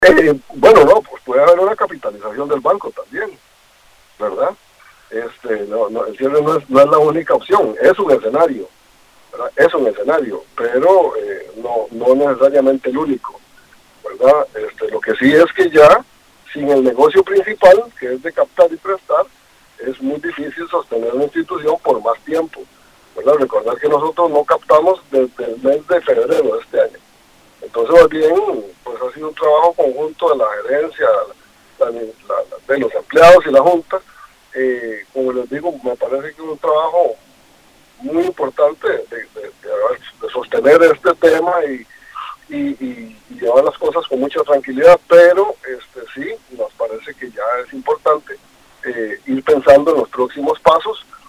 Bueno, no, pues puede haber una capitalización del banco también, ¿verdad? El cierre no es la única opción, es un escenario, ¿verdad? Es un escenario, pero no necesariamente el único, ¿verdad? Lo que sí es que ya, sin el negocio principal, que es de captar y prestar, es muy difícil sostener una institución por más tiempo, ¿verdad? Recordar que nosotros no captamos desde el mes de febrero de este año. Entonces, más bien, pues ha sido un trabajo conjunto de la gerencia, de los empleados y la Junta. Como les digo, me parece que es un trabajo muy importante de sostener este tema y llevar las cosas con mucha tranquilidad, pero sí, nos parece que ya es importante ir pensando en los próximos pasos